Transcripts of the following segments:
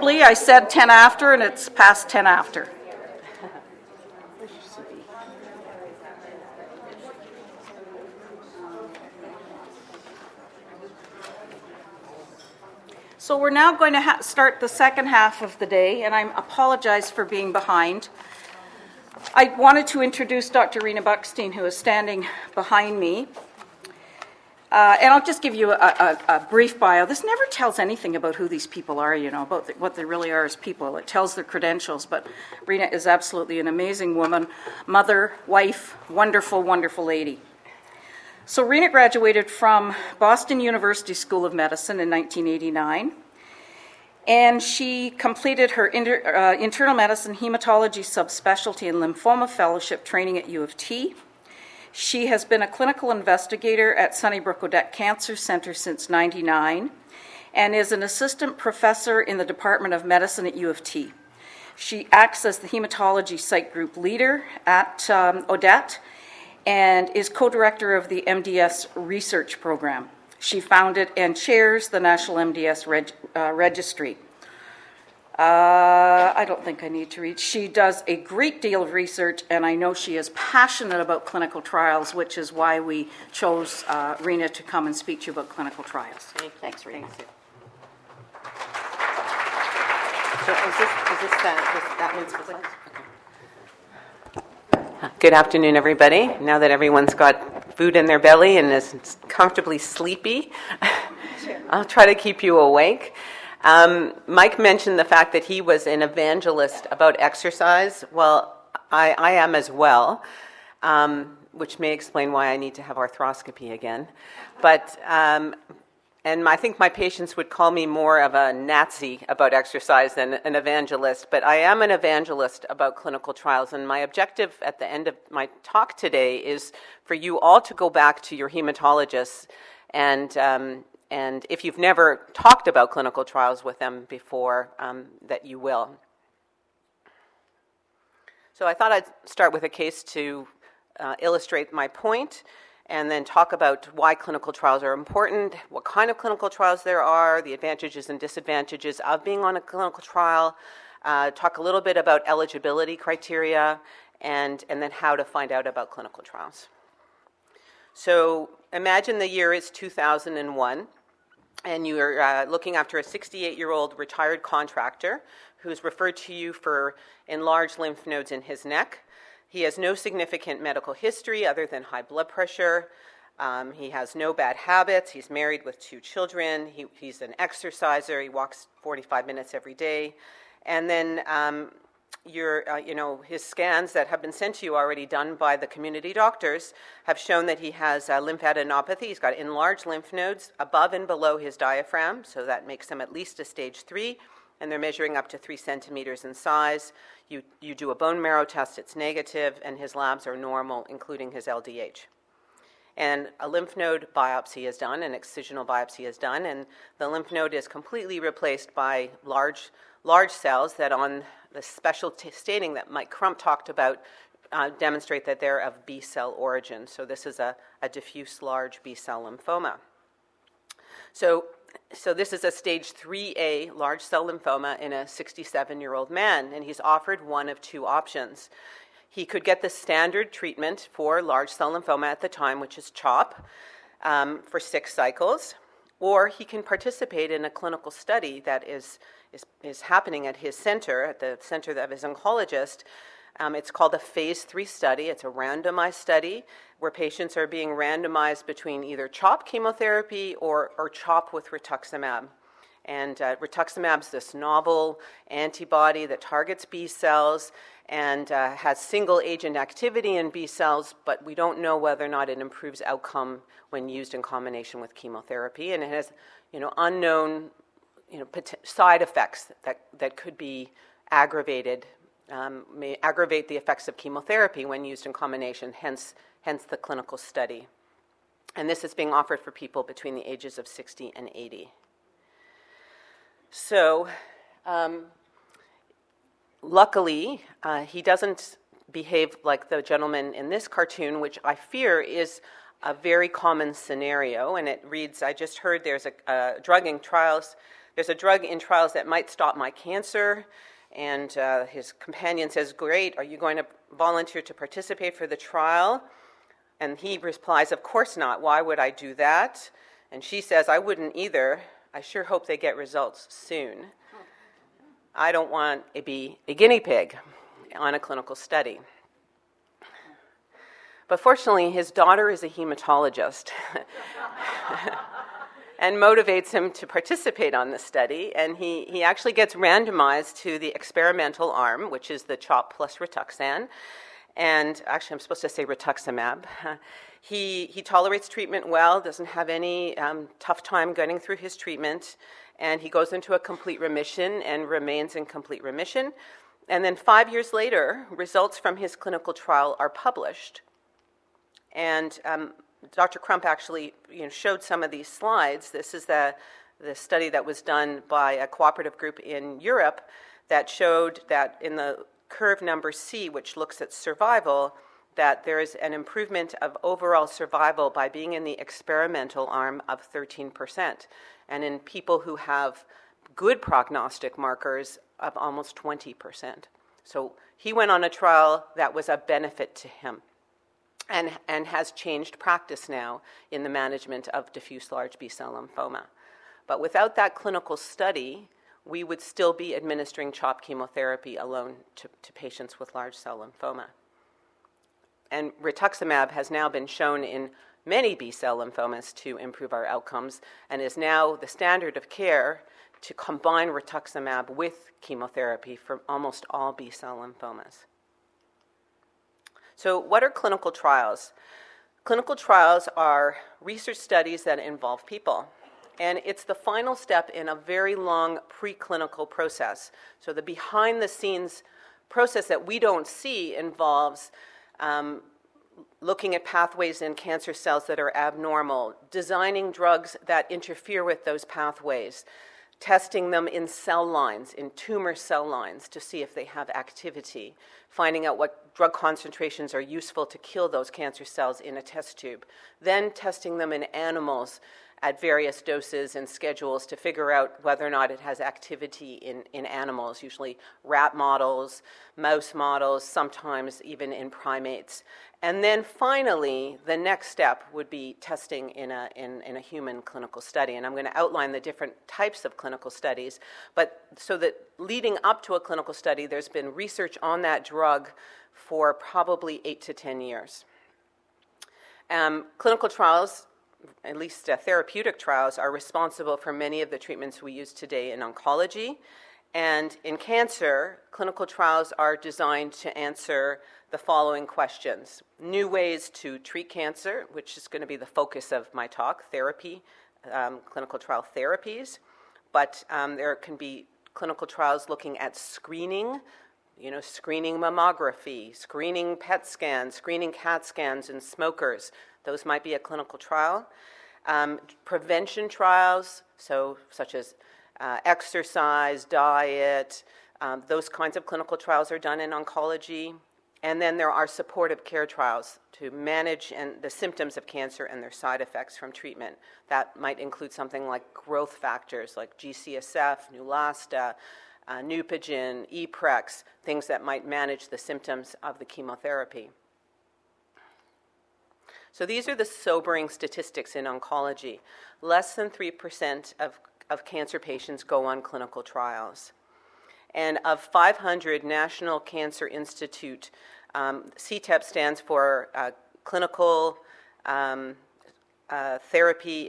uncontrollably. I said 10 after, and it's past 10 after. So we're now going to start the second half of the day, and I apologize for being behind. I wanted to introduce Dr. Rena Buckstein, who is standing behind me. And I'll just give you a brief bio. This never tells anything about who these people are, about what they really are as people. It tells their credentials, but Rena is absolutely an amazing woman, mother, wife, wonderful, wonderful lady. So Rena graduated from Boston University School of Medicine in 1989, and she completed her internal medicine hematology subspecialty and lymphoma fellowship training at U of T. She has been a clinical investigator at Sunnybrook Odette Cancer Center since 1999 and is an assistant professor in the Department of Medicine at U of T. She acts as the hematology site group leader at Odette and is co-director of the MDS research program. She founded and chairs the National MDS Registry. I don't think I need to read. She does a great deal of research, and I know she is passionate about clinical trials, which is why we chose Rena to come and speak to you about clinical trials. Thanks, Rena. Thanks. So is this that one's for slides? Good afternoon, everybody. Now that everyone's got food in their belly and is comfortably sleepy, I'll try to keep you awake. Mike mentioned the fact that he was an evangelist about exercise. Well, I am as well, which may explain why I need to have arthroscopy again. But and I think my patients would call me more of a Nazi about exercise than an evangelist, but I am an evangelist about clinical trials, and my objective at the end of my talk today is for you all to go back to your hematologists, and if you've never talked about clinical trials with them before, that you will. So I thought I'd start with a case to illustrate my point, and then talk about why clinical trials are important, what kind of clinical trials there are, the advantages and disadvantages of being on a clinical trial, talk a little bit about eligibility criteria, and then how to find out about clinical trials. So imagine the year is 2001, and you're looking after a 68-year-old retired contractor who's referred to you for enlarged lymph nodes in his neck. He has no significant medical history other than high blood pressure. He has no bad habits. He's married with 2 children. He's an exerciser. He walks 45 minutes every day. And then his scans that have been sent to you already done by the community doctors have shown that he has lymphadenopathy. He's got enlarged lymph nodes above and below his diaphragm, so that makes him at least a stage 3. And they're measuring up to 3 centimeters in size. You do a bone marrow test, it's negative, and his labs are normal, including his LDH. And a lymph node biopsy is done, an excisional biopsy is done, and the lymph node is completely replaced by large cells that on the special staining that Mike Crump talked about demonstrate that they're of B-cell origin. So this is a diffuse large B-cell lymphoma. So this is a stage 3A large cell lymphoma in a 67-year-old man, and he's offered one of 2 options. He could get the standard treatment for large cell lymphoma at the time, which is CHOP, for 6 cycles, or he can participate in a clinical study that is happening at his center, at the center of his oncologist. It's called a phase 3 study. It's a randomized study where patients are being randomized between either CHOP chemotherapy or CHOP with rituximab. And rituximab is this novel antibody that targets B cells and has single-agent activity in B cells, but we don't know whether or not it improves outcome when used in combination with chemotherapy. And it has, unknown, side effects that could be aggravated. May aggravate the effects of chemotherapy when used in combination, hence the clinical study. And this is being offered for people between the ages of 60 and 80. So, luckily, he doesn't behave like the gentleman in this cartoon, which I fear is a very common scenario. And it reads, I just heard there's a drug in trials there's a drug in trials that might stop my cancer. And his companion says, great, are you going to volunteer to participate for the trial? And he replies, of course not. Why would I do that? And she says, I wouldn't either. I sure hope they get results soon. I don't want to be a guinea pig on a clinical study. But fortunately, his daughter is a hematologist and motivates him to participate on the study. And he actually gets randomized to the experimental arm, which is the CHOP plus Rituxan. And actually, I'm supposed to say rituximab. He tolerates treatment well, doesn't have any tough time getting through his treatment, and he goes into a complete remission and remains in complete remission. And then 5 years later, results from his clinical trial are published. And Dr. Crump actually showed some of these slides. This is the study that was done by a cooperative group in Europe that showed that in the curve number C, which looks at survival, that there is an improvement of overall survival by being in the experimental arm of 13%, and in people who have good prognostic markers of almost 20%. So he went on a trial that was a benefit to him and has changed practice now in the management of diffuse large B-cell lymphoma. But without that clinical study, we would still be administering CHOP chemotherapy alone to patients with large cell lymphoma. And rituximab has now been shown in many B-cell lymphomas to improve our outcomes and is now the standard of care to combine rituximab with chemotherapy for almost all B-cell lymphomas. So what are clinical trials? Clinical trials are research studies that involve people. And it's the final step in a very long preclinical process. So the behind-the-scenes process that we don't see involves looking at pathways in cancer cells that are abnormal, designing drugs that interfere with those pathways, testing them in cell lines, in tumor cell lines, to see if they have activity, finding out what drug concentrations are useful to kill those cancer cells in a test tube, then testing them in animals at various doses and schedules to figure out whether or not it has activity in animals, usually rat models, mouse models, sometimes even in primates. And then finally, the next step would be testing in a human clinical study. And I'm going to outline the different types of clinical studies. But so that leading up to a clinical study, there's been research on that drug for probably 8 to 10 years. Clinical trials, at least therapeutic trials, are responsible for many of the treatments we use today in oncology. And in cancer, clinical trials are designed to answer the following questions. New ways to treat cancer, which is going to be the focus of my talk, therapy, clinical trial therapies. But there can be clinical trials looking at screening, screening mammography, screening PET scans, screening CAT scans in smokers. Those might be a clinical trial. Prevention trials, such as exercise, diet, those kinds of clinical trials are done in oncology. And then there are supportive care trials to manage the symptoms of cancer and their side effects from treatment. That might include something like growth factors like GCSF, Neulasta, Neupogen, Eprex, things that might manage the symptoms of the chemotherapy. So these are the sobering statistics in oncology. Less than 3% of cancer patients go on clinical trials. And of 500 National Cancer Institute, CTEP stands for Cancer Therapy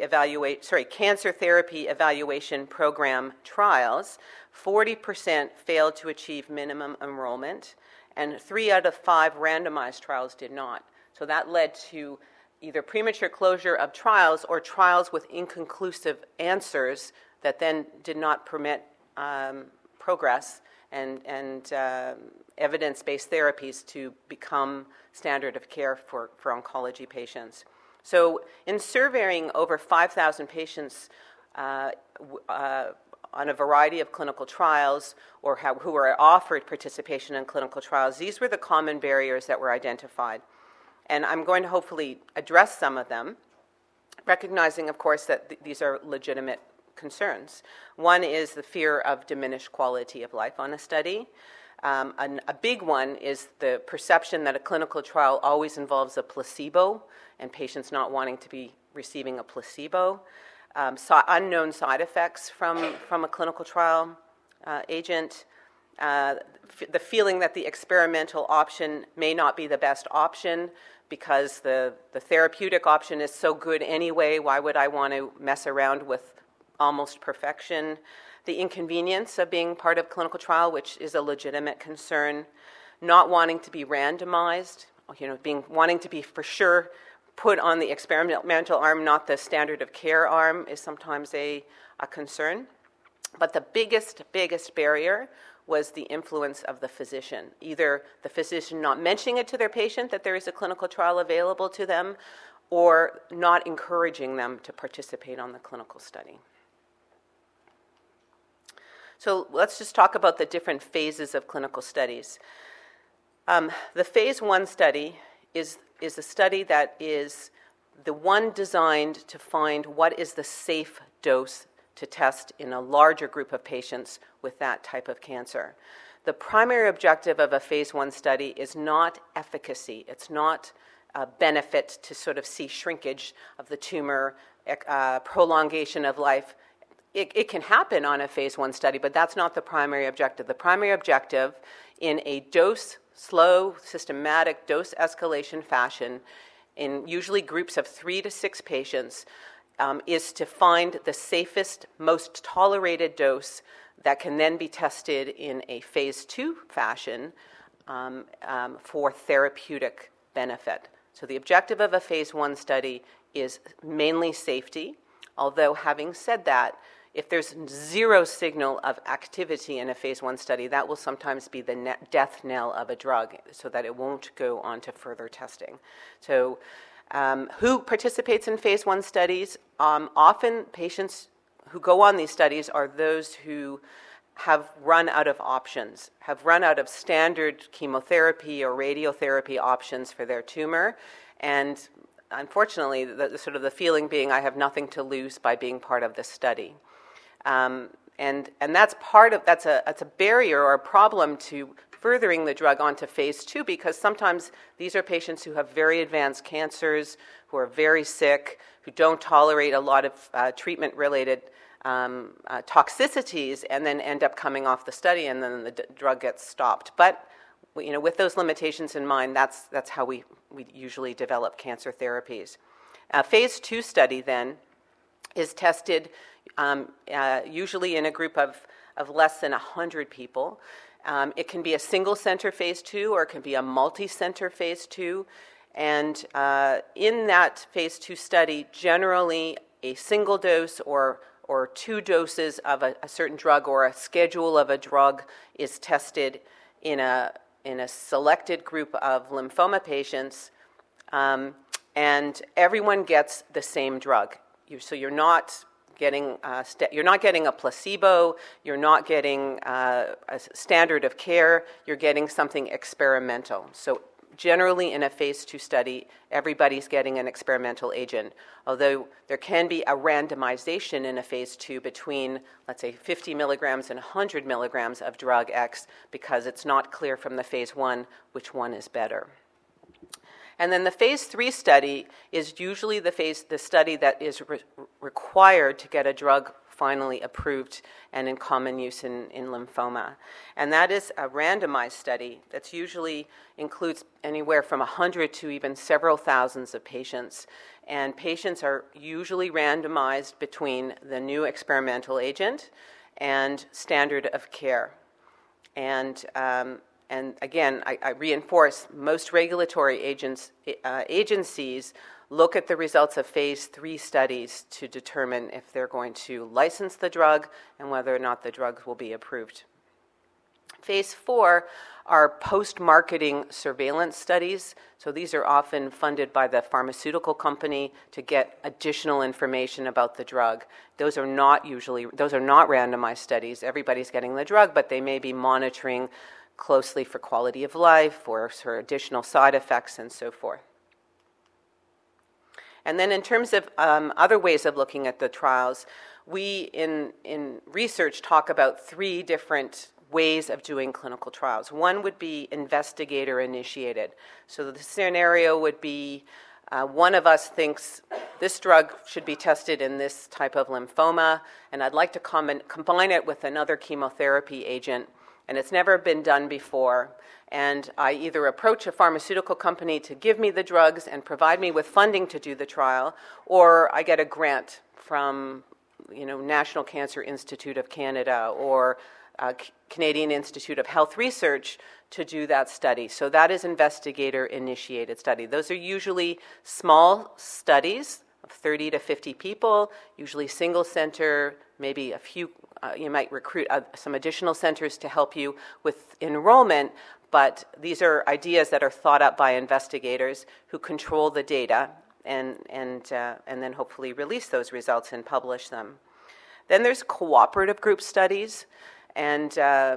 Evaluation Program trials, 40% failed to achieve minimum enrollment, and 3 out of 5 randomized trials did not. So that led to either premature closure of trials or trials with inconclusive answers that then did not permit progress and evidence-based therapies to become standard of care for oncology patients. So in surveying over 5,000 patients on a variety of clinical trials or who were offered participation in clinical trials, these were the common barriers that were identified. And I'm going to hopefully address some of them, recognizing, of course, that these are legitimate concerns. One is the fear of diminished quality of life on a study. A big one is the perception that a clinical trial always involves a placebo and patients not wanting to be receiving a placebo. Unknown side effects from a clinical trial agent. The feeling that the experimental option may not be the best option because the therapeutic option is so good anyway. Why would I want to mess around with almost perfection? The inconvenience of being part of clinical trial, which is a legitimate concern. Not wanting to be randomized, wanting to be for sure put on the experimental arm, not the standard of care arm, is sometimes a concern. But the biggest barrier was the influence of the physician. Either the physician not mentioning it to their patient that there is a clinical trial available to them, or not encouraging them to participate on the clinical study. So let's just talk about the different phases of clinical studies. The phase 1 study is a study that is the one designed to find what is the safe dose to test in a larger group of patients with that type of cancer. The primary objective of a phase 1 study is not efficacy. It's not a benefit to sort of see shrinkage of the tumor, prolongation of life. It can happen on a phase 1 study, but that's not the primary objective. The primary objective in a slow, systematic dose escalation fashion, in usually groups of 3 to 6 patients, is to find the safest, most tolerated dose that can then be tested in a phase 2 fashion for therapeutic benefit. So the objective of a phase 1 study is mainly safety, although having said that, if there's zero signal of activity in a phase 1 study, that will sometimes be the death knell of a drug so that it won't go on to further testing. So who participates in phase 1 studies? Often patients who go on these studies are those who have run out of options, have run out of standard chemotherapy or radiotherapy options for their tumor, and unfortunately, the feeling being, I have nothing to lose by being part of this study. And that's a barrier or a problem to furthering the drug onto phase 2, because sometimes these are patients who have very advanced cancers, who are very sick, who don't tolerate a lot of treatment-related toxicities, and then end up coming off the study, and then the drug gets stopped. But with those limitations in mind, that's how we usually develop cancer therapies. Phase 2 study then is tested usually in a group of less than 100 people. It can be a single-center phase 2, or it can be a multi-center phase 2. And in that phase 2 study, generally a single dose or 2 doses of a certain drug or a schedule of a drug is tested in a selected group of lymphoma patients, and everyone gets the same drug. So you're not getting a placebo, you're not getting a standard of care, you're getting something experimental. So generally in a phase 2 study, everybody's getting an experimental agent, although there can be a randomization in a phase 2 between, let's say, 50 milligrams and 100 milligrams of drug X, because it's not clear from the phase 1 which one is better. And then the phase 3 study is usually the study that is required to get a drug finally approved and in common use in lymphoma. And that is a randomized study that usually includes anywhere from 100 to even several thousands of patients. And patients are usually randomized between the new experimental agent and standard of care. And again, I reinforce, most regulatory agencies look at the results of phase 3 studies to determine if they're going to license the drug and whether or not the drug will be approved. Phase 4 are post-marketing surveillance studies. So these are often funded by the pharmaceutical company to get additional information about the drug. Those are not randomized studies. Everybody's getting the drug, but they may be monitoring closely for quality of life or for additional side effects and so forth. And then in terms of other ways of looking at the trials, we in research talk about three different ways of doing clinical trials. One would be investigator-initiated. So the scenario would be one of us thinks this drug should be tested in this type of lymphoma, and I'd like to combine it with another chemotherapy agent, and it's never been done before. And I either approach a pharmaceutical company to give me the drugs and provide me with funding to do the trial, or I get a grant from, National Cancer Institute of Canada or Canadian Institute of Health Research to do that study. So that is investigator-initiated study. Those are usually small studies of 30 to 50 people, usually single center, maybe a few. You might recruit some additional centers to help you with enrollment, but these are ideas that are thought up by investigators who control the data and then hopefully release those results and publish them. Then there's cooperative group studies, and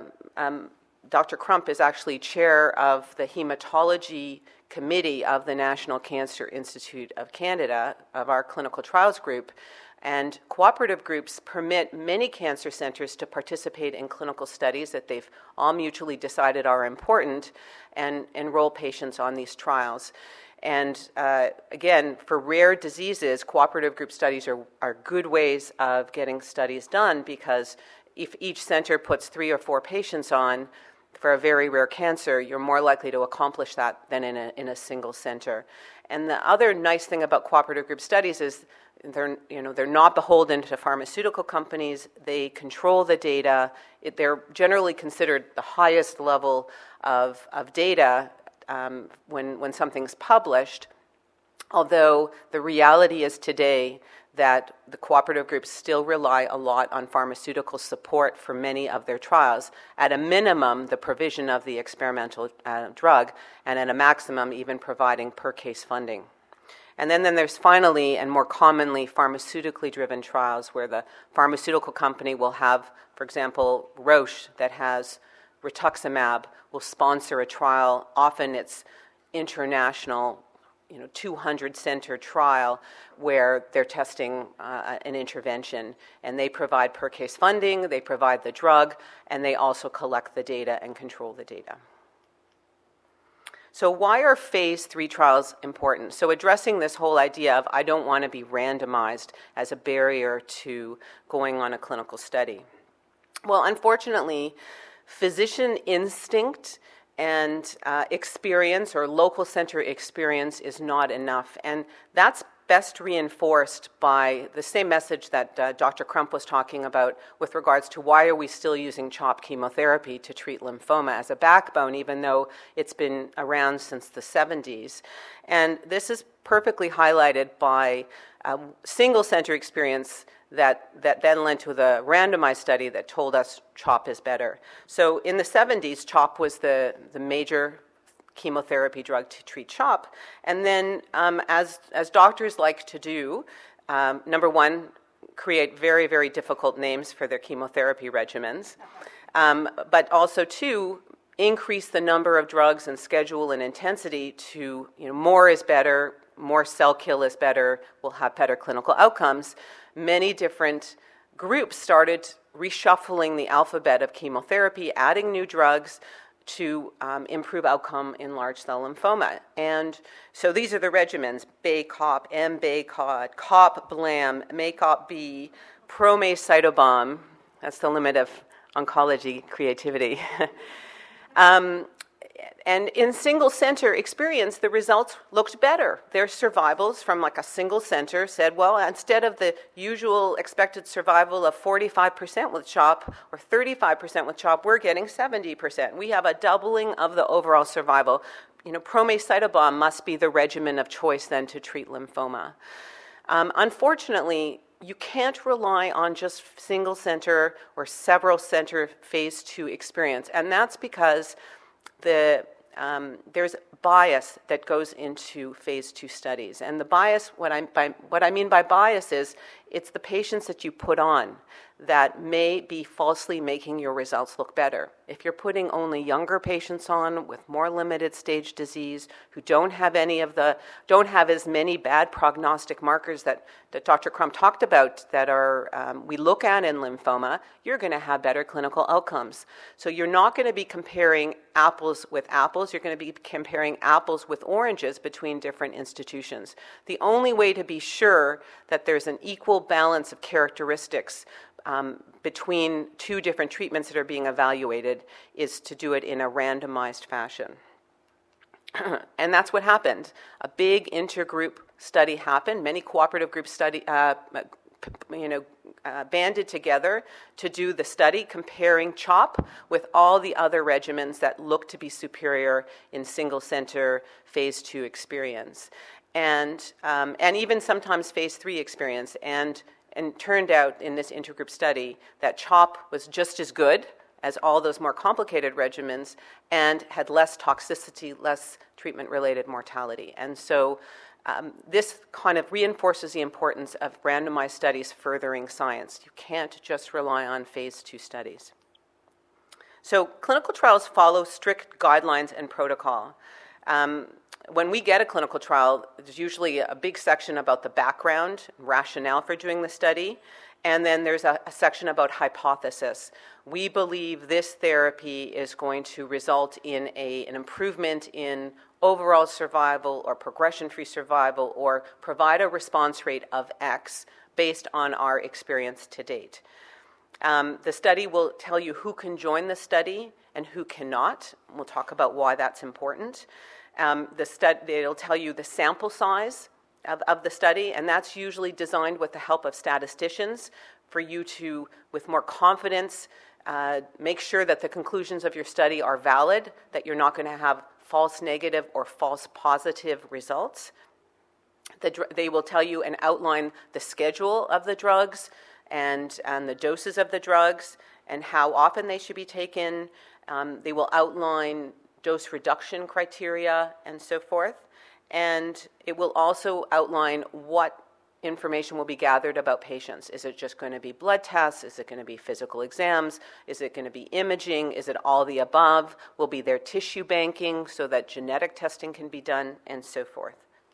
Dr. Crump is actually chair of the hematology committee of the National Cancer Institute of Canada, of our clinical trials group. And cooperative groups permit many cancer centers to participate in clinical studies that they've all mutually decided are important and enroll patients on these trials. And again, for rare diseases, cooperative group studies are good ways of getting studies done, because if each center puts 3 or 4 patients on for a very rare cancer, you're more likely to accomplish that than in a single center. And the other nice thing about cooperative group studies is they're not beholden to pharmaceutical companies. They control the data. They're generally considered the highest level of data when something's published, although the reality is today that the cooperative groups still rely a lot on pharmaceutical support for many of their trials, at a minimum the provision of the experimental drug, and at a maximum even providing per-case funding. And then there's finally, and more commonly, pharmaceutically driven trials where the pharmaceutical company will have, for example, Roche that has rituximab will sponsor a trial. Often it's international, 200-center trial where they're testing an intervention, and they provide per-case funding, they provide the drug, and they also collect the data and control the data. So why are phase 3 trials important? So addressing this whole idea of I don't want to be randomized as a barrier to going on a clinical study. Well, unfortunately, physician instinct and experience or local center experience is not enough. And that's best reinforced by the same message that Dr. Crump was talking about with regards to why are we still using CHOP chemotherapy to treat lymphoma as a backbone, even though it's been around since the 70s. And this is perfectly highlighted by single center experience that then led to the randomized study that told us CHOP is better. So in the 70s, CHOP was the major chemotherapy drug to treat CHOP. And then as doctors like to do, number one, create very, very difficult names for their chemotherapy regimens, but also two, increase the number of drugs and schedule and intensity to, more is better, more cell kill is better, we'll have better clinical outcomes. Many different groups started reshuffling the alphabet of chemotherapy, adding new drugs to improve outcome in large cell lymphoma. And so these are the regimens: BACOP, MBACOD, COP-BLAM, MACOP-B, ProMACE-Cytobomb. That's the limit of oncology creativity. And in single center experience, the results looked better. Their survivals from like a single center said, well, instead of the usual expected survival of 45% with CHOP or 35% with CHOP, we're getting 70%. We have a doubling of the overall survival. ProMACE-Cytobomb must be the regimen of choice then to treat lymphoma. Unfortunately, you can't rely on just single center or several center phase 2 experience, and that's because there's bias that goes into phase 2 studies. And the bias, what I mean by bias is It's the patients that you put on that may be falsely making your results look better. If you're putting only younger patients on with more limited stage disease, who don't have as many bad prognostic markers that Dr. Crum talked about that we look at in lymphoma, you're going to have better clinical outcomes. So you're not going to be comparing apples with apples. You're going to be comparing apples with oranges between different institutions. The only way to be sure that there's an equal balance of characteristics between two different treatments that are being evaluated is to do it in a randomized fashion. And that's what happened. A big intergroup study happened. Many cooperative groups banded together to do the study comparing CHOP with all the other regimens that look to be superior in single-center phase 2 experience. And even sometimes phase 3 experience. And turned out in this intergroup study that CHOP was just as good as all those more complicated regimens and had less toxicity, less treatment-related mortality. And so this kind of reinforces the importance of randomized studies furthering science. You can't just rely on phase 2 studies. So clinical trials follow strict guidelines and protocol. When we get a clinical trial, there's usually a big section about the background, rationale for doing the study, and then there's a section about hypothesis. We believe this therapy is going to result in an improvement in overall survival or progression-free survival or provide a response rate of X based on our experience to date. The study will tell you who can join the study and who cannot. We'll talk about why that's important. It'll tell you the sample size of the study, and that's usually designed with the help of statisticians for you to, with more confidence, make sure that the conclusions of your study are valid, that you're not going to have false negative or false positive results. They will tell you and outline the schedule of the drugs and the doses of the drugs and how often they should be taken. They will outline dose reduction criteria and so forth. And it will also outline what information will be gathered about patients. Is it just going to be blood tests? Is it going to be physical exams? Is it going to be imaging? Is it all the above? Will be there tissue banking so that genetic testing can be done and so forth?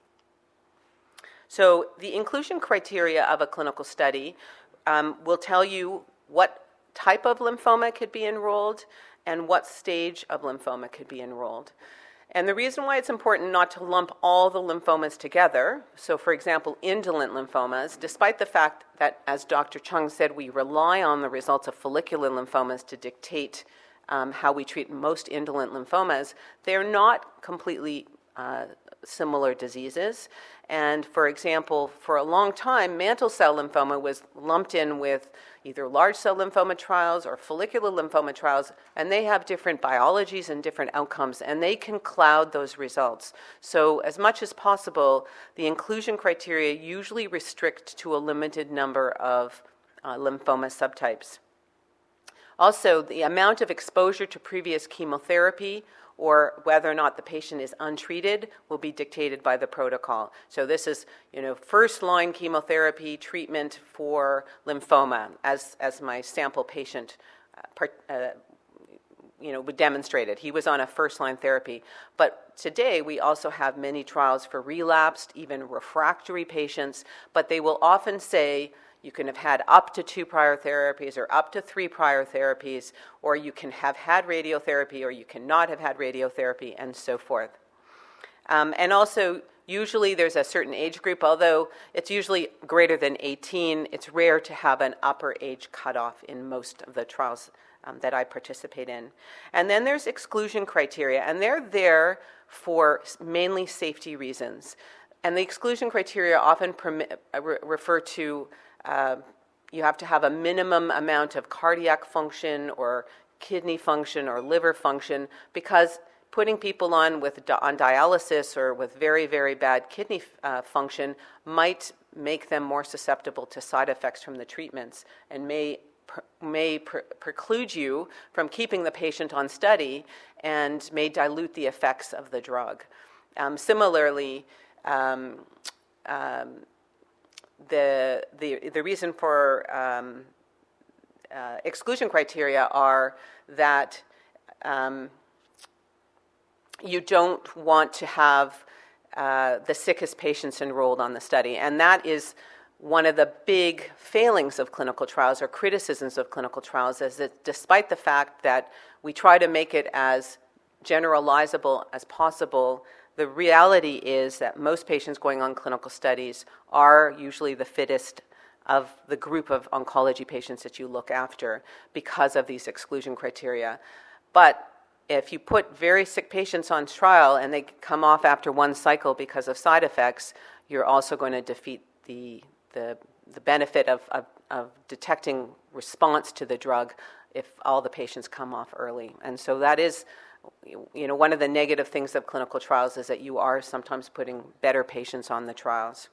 So the inclusion criteria of a clinical study will tell you what type of lymphoma could be enrolled and what stage of lymphoma could be enrolled. And the reason why it's important not to lump all the lymphomas together, so for example, indolent lymphomas, despite the fact that, as Dr. Chung said, we rely on the results of follicular lymphomas to dictate how we treat most indolent lymphomas, they're not completely similar diseases. And for example, for a long time, mantle cell lymphoma was lumped in with either large cell lymphoma trials or follicular lymphoma trials, and they have different biologies and different outcomes, and they can cloud those results. So as much as possible, the inclusion criteria usually restrict to a limited number of lymphoma subtypes. Also, the amount of exposure to previous chemotherapy or whether or not the patient is untreated will be dictated by the protocol. So this is, first-line chemotherapy treatment for lymphoma, as my sample patient, demonstrated. He was on a first-line therapy. But today, we also have many trials for relapsed, even refractory patients, but they will often say, you can have had up to 2 prior therapies or up to 3 prior therapies, or you can have had radiotherapy or you cannot have had radiotherapy, and so forth. And also, usually there's a certain age group, although it's usually greater than 18. It's rare to have an upper age cutoff in most of the trials that I participate in. And then there's exclusion criteria, and they're there for mainly safety reasons. And the exclusion criteria often refer to you have to have a minimum amount of cardiac function or kidney function or liver function, because putting people on dialysis or with very, very bad kidney function might make them more susceptible to side effects from the treatments and may preclude you from keeping the patient on study and may dilute the effects of the drug. Similarly, the reason for exclusion criteria are that you don't want to have the sickest patients enrolled on the study. And that is one of the big failings of clinical trials, or criticisms of clinical trials, is that despite the fact that we try to make it as generalizable as possible, the reality is that most patients going on clinical studies are usually the fittest of the group of oncology patients that you look after because of these exclusion criteria. But if you put very sick patients on trial and they come off after one cycle because of side effects, you're also going to defeat the benefit of detecting response to the drug if all the patients come off early. And so that is, one of the negative things of clinical trials is that you are sometimes putting better patients on the trials.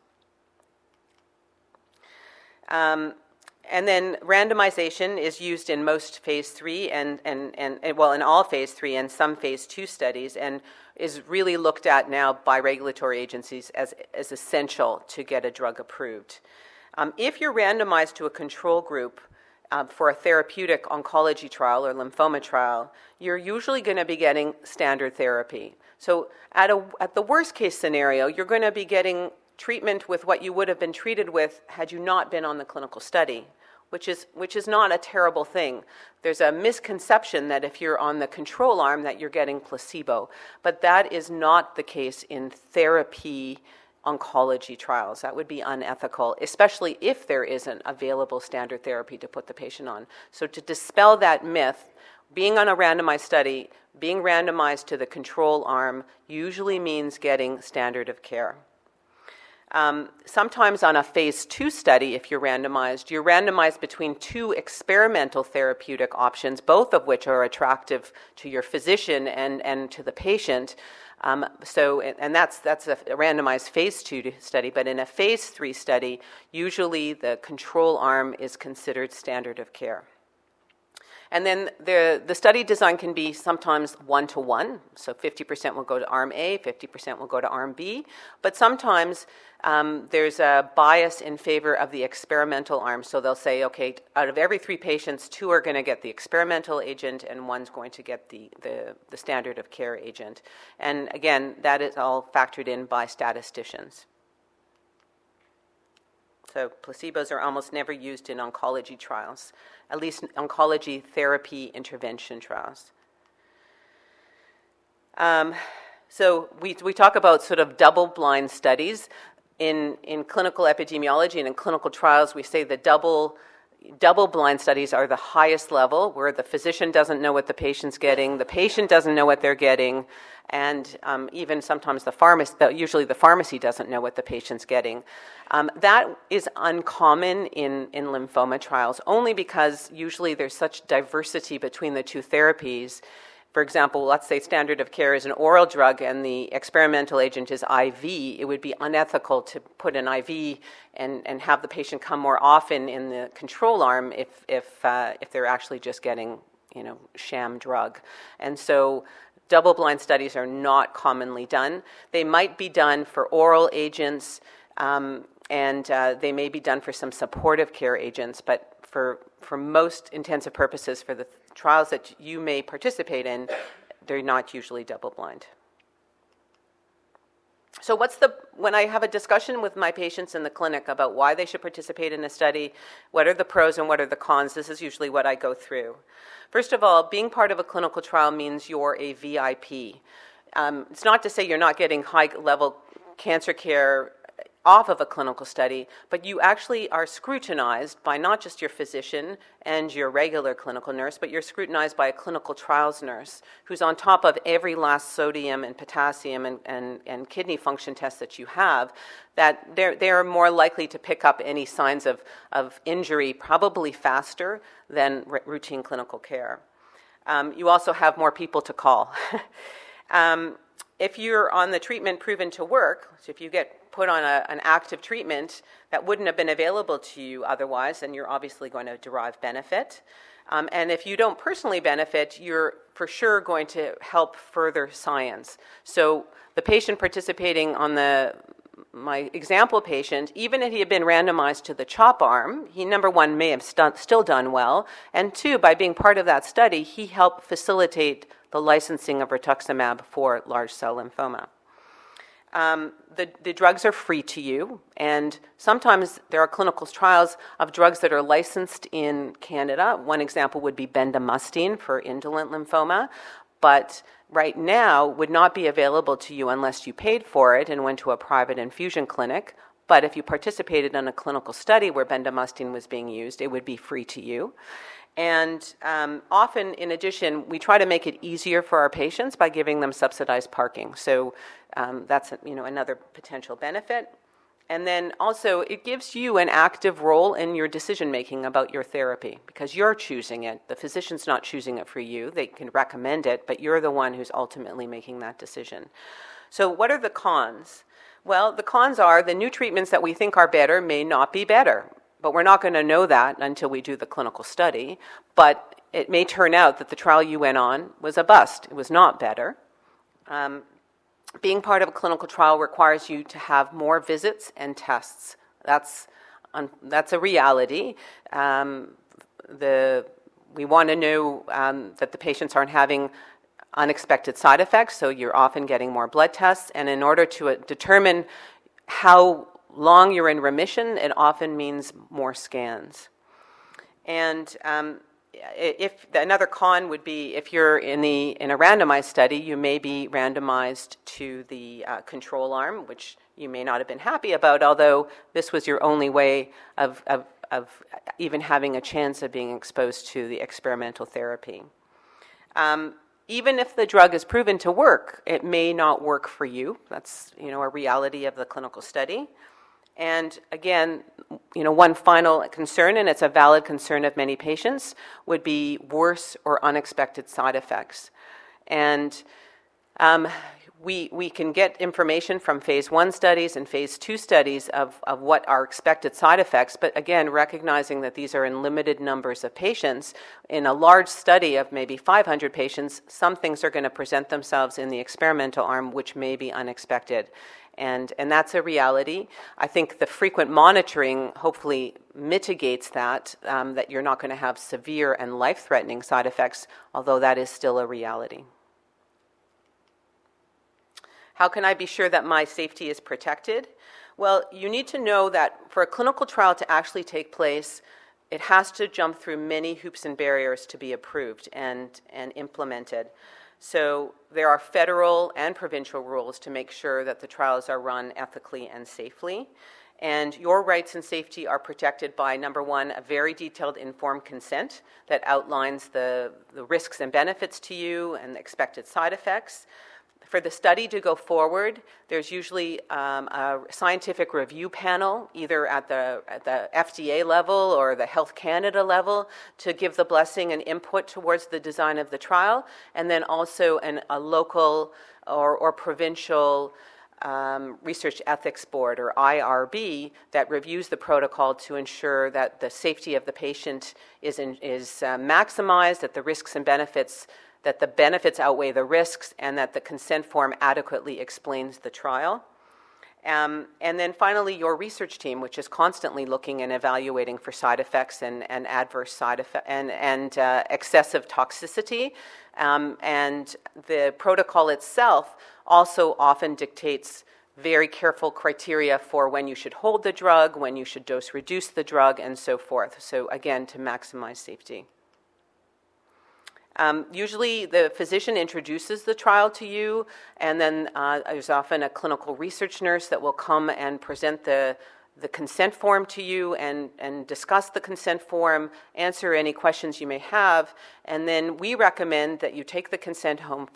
And then randomization is used in most phase 3 and in all phase 3 and some phase 2 studies, and is really looked at now by regulatory agencies as essential to get a drug approved. If you're randomized to a control group for a therapeutic oncology trial or lymphoma trial, you're usually going to be getting standard therapy. So at the worst case scenario, you're going to be getting treatment with what you would have been treated with had you not been on the clinical study, which is not a terrible thing. There's a misconception that if you're on the control arm that you're getting placebo, but that is not the case in therapy oncology trials. That would be unethical, especially if there isn't available standard therapy to put the patient on. So to dispel that myth, being on a randomized study, being randomized to the control arm usually means getting standard of care. Sometimes on a phase 2 study, if you're randomized between two experimental therapeutic options, both of which are attractive to your physician and to the patient. That's a randomized phase 2 study, but in a phase 3 study, usually the control arm is considered standard of care. And then the study design can be sometimes 1-to-1, so 50% will go to arm A, 50% will go to arm B, but sometimes there's a bias in favor of the experimental arm, so they'll say, okay, out of every 3 patients, 2 are going to get the experimental agent and 1's going to get the standard of care agent. And again, that is all factored in by statisticians. So placebos are almost never used in oncology trials, at least oncology therapy intervention trials. So we talk about sort of double-blind studies. In clinical epidemiology and in clinical trials, we say the double-blind studies are the highest level, where the physician doesn't know what the patient's getting, the patient doesn't know what they're getting, and even sometimes usually the pharmacy doesn't know what the patient's getting. That is uncommon in lymphoma trials, only because usually there's such diversity between the two therapies. For example, let's say standard of care is an oral drug and the experimental agent is IV. It would be unethical to put an IV and have the patient come more often in the control arm if they're actually just getting, sham drug. And so double-blind studies are not commonly done. They might be done for oral agents, and they may be done for some supportive care agents, but for most intensive purposes, for the trials that you may participate in, they're not usually double-blind. So when I have a discussion with my patients in the clinic about why they should participate in a study, what are the pros and what are the cons, this is usually what I go through. First of all, being part of a clinical trial means you're a VIP. It's not to say you're not getting high-level cancer care off of a clinical study, but you actually are scrutinized by not just your physician and your regular clinical nurse, but you're scrutinized by a clinical trials nurse who's on top of every last sodium and potassium and kidney function test that you have, that they're more likely to pick up any signs of injury probably faster than routine clinical care. You also have more people to call. If you're on the treatment proven to work, so if you get put on an active treatment that wouldn't have been available to you otherwise, then you're obviously going to derive benefit. And if you don't personally benefit, you're for sure going to help further science. So the patient participating on the my example patient, even if he had been randomized to the CHOP arm, he, number one, may have still done well, and two, by being part of that study, he helped facilitate the licensing of rituximab for large cell lymphoma. The drugs are free to you, and sometimes there are clinical trials of drugs that are licensed in Canada. One example would be bendamustine for indolent lymphoma, but right now would not be available to you unless you paid for it and went to a private infusion clinic. But if you participated in a clinical study where bendamustine was being used, it would be free to you. And often, in addition, we try to make it easier for our patients by giving them subsidized parking. So that's another potential benefit. And then also, it gives you an active role in your decision-making about your therapy because you're choosing it. The physician's not choosing it for you. They can recommend it, but you're the one who's ultimately making that decision. So what are the cons? Well, the cons are the new treatments that we think are better may not be better. But we're not going to know that until we do the clinical study. But it may turn out that the trial you went on was a bust. It was not better. Being part of a clinical trial requires you to have more visits and tests. That's a reality. We want to know that the patients aren't having unexpected side effects, so you're often getting more blood tests. And in order to determine how long you're in remission, it often means more scans. And if another con would be if you're in a randomized study, you may be randomized to the control arm, which you may not have been happy about, although this was your only way of even having a chance of being exposed to the experimental therapy. Even if the drug is proven to work, it may not work for you. That's a reality of the clinical study. And again, one final concern, and it's a valid concern of many patients, would be worse or unexpected side effects. And we can get information from phase 1 studies and phase 2 studies of what are expected side effects, but again, recognizing that these are in limited numbers of patients. In a large study of maybe 500 patients, some things are going to present themselves in the experimental arm which may be unexpected. And that's a reality. I think the frequent monitoring hopefully mitigates that you're not going to have severe and life-threatening side effects, although that is still a reality. How can I be sure that my safety is protected? Well, you need to know that for a clinical trial to actually take place, it has to jump through many hoops and barriers to be approved and implemented. So there are federal and provincial rules to make sure that the trials are run ethically and safely. And your rights and safety are protected by, number one, a very detailed informed consent that outlines the risks and benefits to you and the expected side effects. For the study to go forward, there's usually a scientific review panel, either at the FDA level or the Health Canada level, to give the blessing and input towards the design of the trial, and then also a local or provincial Research Ethics Board, or IRB, that reviews the protocol to ensure that the safety of the patient is maximized, that the risks and benefits that the benefits outweigh the risks, and that the consent form adequately explains the trial. And then finally, your research team, which is constantly looking and evaluating for side effects and adverse side effects and excessive toxicity. And the protocol itself also often dictates very careful criteria for when you should hold the drug, when you should dose reduce the drug, and so forth. So again, to maximize safety. Usually the physician introduces the trial to you, and then there's often a clinical research nurse that will come and present the consent form to you and discuss the consent form, answer any questions you may have, and then we recommend that you take the consent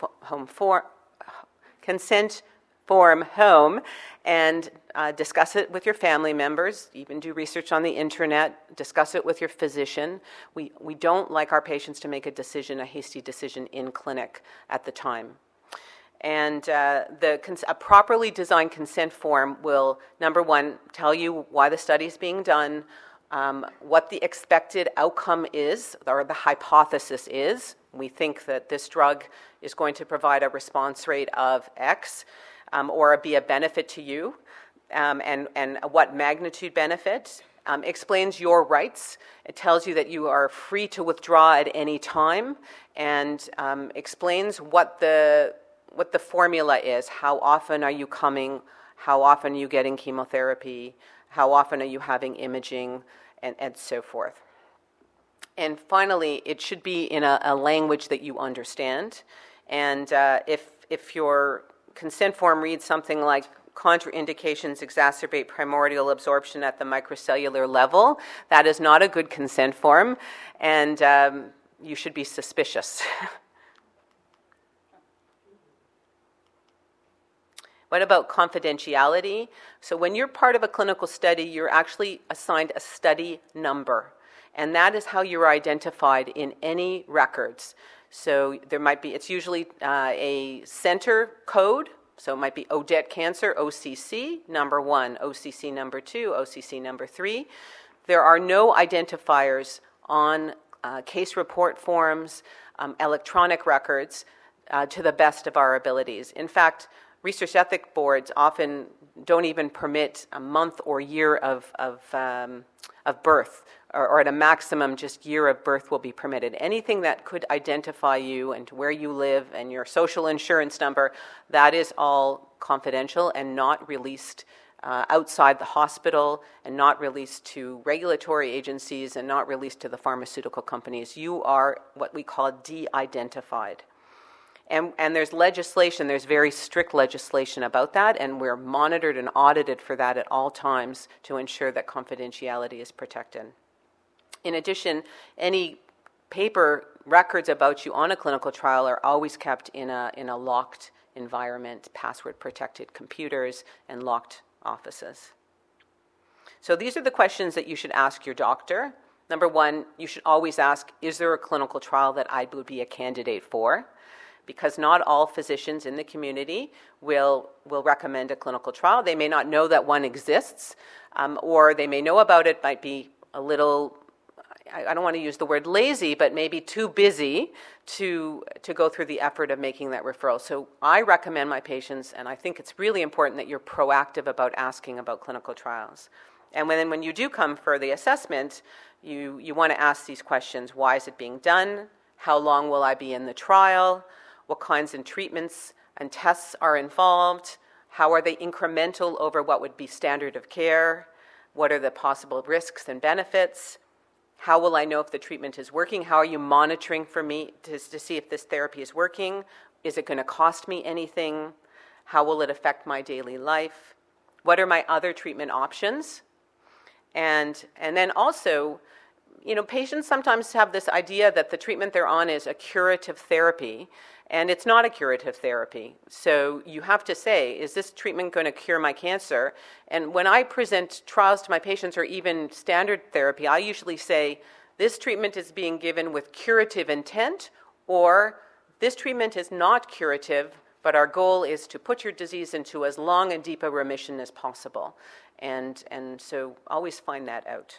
form home and discuss it with your family members, even do research on the internet, discuss it with your physician. We don't like our patients to make a hasty decision in clinic at the time. And a properly designed consent form will, number one, tell you why the study is being done, what the expected outcome is, or the hypothesis is. We think that this drug is going to provide a response rate of X, or be a benefit to you. and what magnitude benefit. Explains your rights. It tells you that you are free to withdraw at any time, and explains what the formula is. How often are you coming? How often are you getting chemotherapy? How often are you having imaging? And so forth. And finally, it should be in a language that you understand. And if your consent form reads something like, contraindications exacerbate primordial absorption at the microcellular level, that is not a good consent form, and you should be suspicious. What about confidentiality? So when you're part of a clinical study, you're actually assigned a study number, and that is how you're identified in any records. So there might be, it's usually a center code. So it might be Odette Cancer, OCC number 1, OCC number 2, OCC number 3. There are no identifiers on case report forms, electronic records, to the best of our abilities. In fact, research ethic boards often don't even permit a month or year of birth, or at a maximum just year of birth will be permitted. Anything that could identify you and where you live and your social insurance number, that is all confidential and not released outside the hospital, and not released to regulatory agencies, and not released to the pharmaceutical companies. You are what we call de-identified. And there's legislation, there's very strict legislation about that, and we're monitored and audited for that at all times to ensure that confidentiality is protected. In addition, any paper records about you on a clinical trial are always kept in a locked environment, password-protected computers, and locked offices. So these are the questions that you should ask your doctor. Number one, you should always ask, is there a clinical trial that I would be a candidate for? Because not all physicians in the community will recommend a clinical trial. They may not know that one exists, or they may know about it, might be a little, I don't want to use the word lazy, but maybe too busy to go through the effort of making that referral. So I recommend my patients, and I think it's really important that you're proactive about asking about clinical trials. And when you do come for the assessment, you want to ask these questions. Why is it being done? How long will I be in the trial? What kinds of treatments and tests are involved? How are they incremental over what would be standard of care? What are the possible risks and benefits? How will I know if the treatment is working? How are you monitoring for me to see if this therapy is working? Is it going to cost me anything? How will it affect my daily life? What are my other treatment options? And then also, patients sometimes have this idea that the treatment they're on is a curative therapy, and it's not a curative therapy. So you have to say, is this treatment going to cure my cancer? And when I present trials to my patients, or even standard therapy, I usually say, this treatment is being given with curative intent, or this treatment is not curative, but our goal is to put your disease into as long and deep a remission as possible. And so always find that out.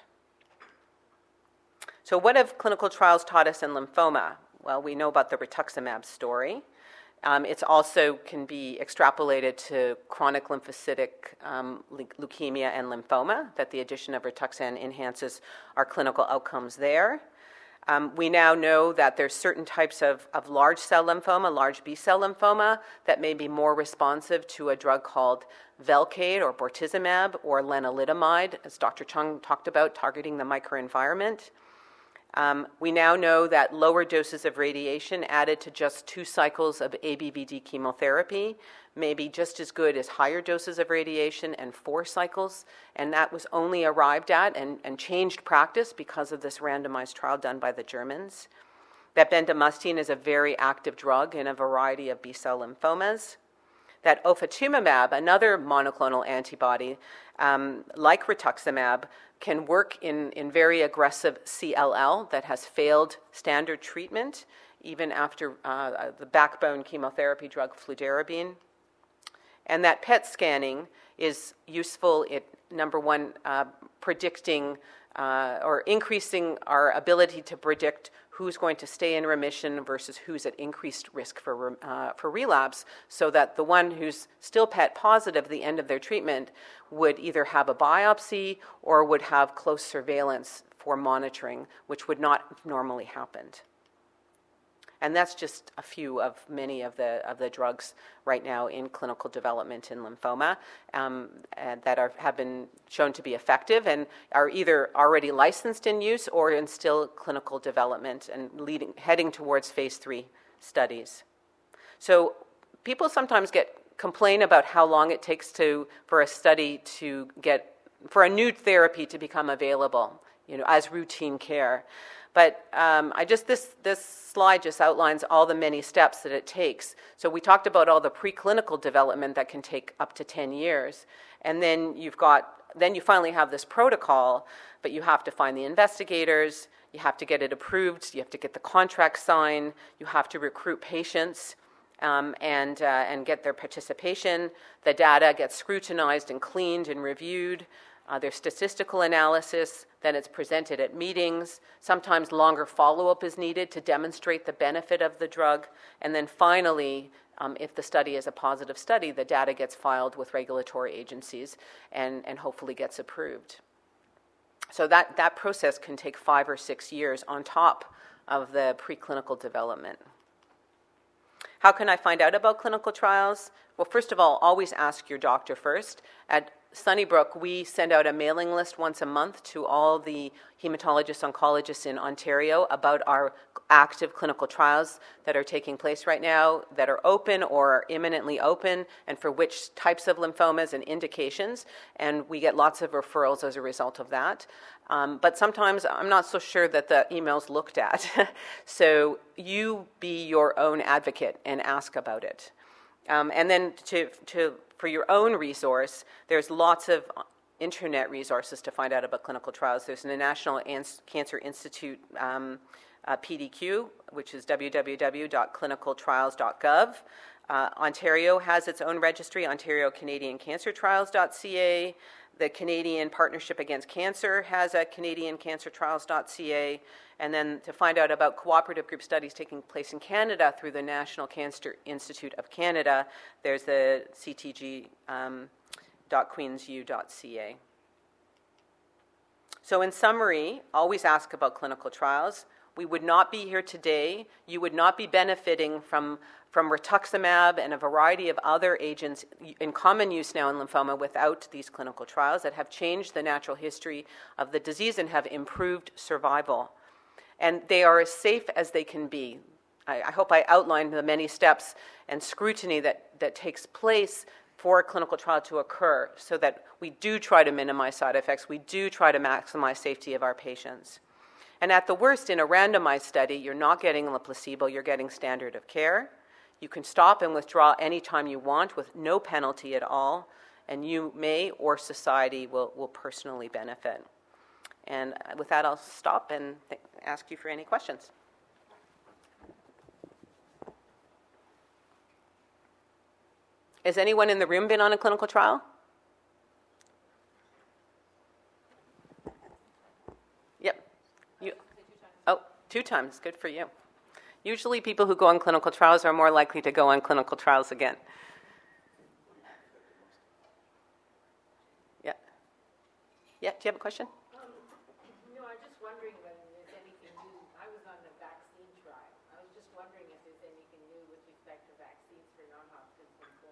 So what have clinical trials taught us in lymphoma? Well, we know about the rituximab story. It also can be extrapolated to chronic lymphocytic leukemia and lymphoma, that the addition of Rituxan enhances our clinical outcomes there. We now know that there's certain types of large cell lymphoma, large B-cell lymphoma, that may be more responsive to a drug called Velcade or bortezomib or lenalidomide, as Dr. Chung talked about, targeting the microenvironment. We now know that lower doses of radiation added to just 2 cycles of ABVD chemotherapy may be just as good as higher doses of radiation and 4 cycles, and that was only arrived at and changed practice because of this randomized trial done by the Germans. That bendamustine is a very active drug in a variety of B-cell lymphomas. That ofatumumab, another monoclonal antibody, like rituximab, can work in very aggressive CLL that has failed standard treatment, even after the backbone chemotherapy drug fludarabine. And that PET scanning is useful at, number one, predicting or increasing our ability to predict who's going to stay in remission versus who's at increased risk for relapse, so that the one who's still PET positive at the end of their treatment would either have a biopsy or would have close surveillance for monitoring, which would not have normally happened. And that's just a few of many of the drugs right now in clinical development in lymphoma and that have been shown to be effective and are either already licensed in use or in still clinical development and heading towards phase 3 studies. So people sometimes complain about how long it takes for a study to for a new therapy to become available, as routine care. But this slide just outlines all the many steps that it takes. So we talked about all the preclinical development that can take up to 10 years. And then you finally have this protocol, but you have to find the investigators, you have to get it approved, you have to get the contract signed, you have to recruit patients and get their participation. The data gets scrutinized and cleaned and reviewed. There's statistical analysis, then it's presented at meetings. Sometimes longer follow-up is needed to demonstrate the benefit of the drug. And then finally, if the study is a positive study, the data gets filed with regulatory agencies and hopefully gets approved. So that process can take 5 or 6 years on top of the preclinical development. How can I find out about clinical trials? Well, first of all, always ask your doctor first. At Sunnybrook, we send out a mailing list once a month to all the hematologists, oncologists in Ontario about our active clinical trials that are taking place right now, that are open or are imminently open, and for which types of lymphomas and indications. And we get lots of referrals as a result of that. But sometimes I'm not so sure that the email's looked at. So you be your own advocate and ask about it. And then for your own resource, there's lots of internet resources to find out about clinical trials. There's the National Cancer Institute PDQ, which is www.clinicaltrials.gov. Ontario has its own registry, Ontario Canadian Cancer Trials.ca. The Canadian Partnership Against Cancer has a CanadianCancerTrials.ca. And then to find out about cooperative group studies taking place in Canada through the National Cancer Institute of Canada, there's the ctg.queensu.ca. So in summary, always ask about clinical trials. We would not be here today. You would not be benefiting from rituximab and a variety of other agents in common use now in lymphoma without these clinical trials that have changed the natural history of the disease and have improved survival. And they are as safe as they can be. I hope I outlined the many steps and scrutiny that takes place for a clinical trial to occur so that we do try to minimize side effects, we do try to maximize safety of our patients. And at the worst, in a randomized study, you're not getting a placebo, you're getting standard of care. You can stop and withdraw anytime you want with no penalty at all, and you may or society will personally benefit. And with that, I'll stop and ask you for any questions. Has anyone in the room been on a clinical trial? Yep. Oh, 2 times. Good for you. Usually people who go on clinical trials are more likely to go on clinical trials again. Yeah. Yeah, do you have a question? No, I'm just wondering whether there's anything new. I was on the vaccine trial. I was just wondering if there's anything new with respect to vaccines for non-Hodgkin's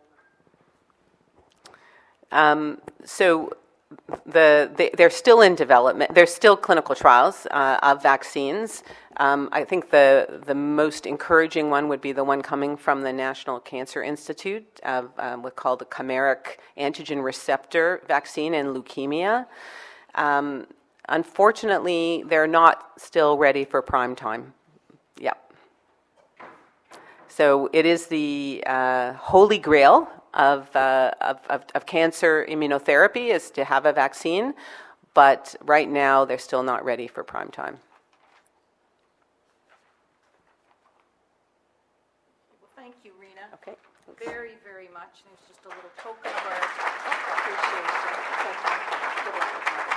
lymphoma. So they're still in development. There's still clinical trials of vaccines. I think the most encouraging one would be the one coming from the National Cancer Institute, what's called the chimeric antigen receptor vaccine in leukemia. Unfortunately, they're not still ready for prime time. Yep. So it is the holy grail of cancer immunotherapy is to have a vaccine, but right now they're still not ready for prime time. Well, thank you, Rena. Okay. Very, very much. And it's just a little token of our appreciation. Good luck.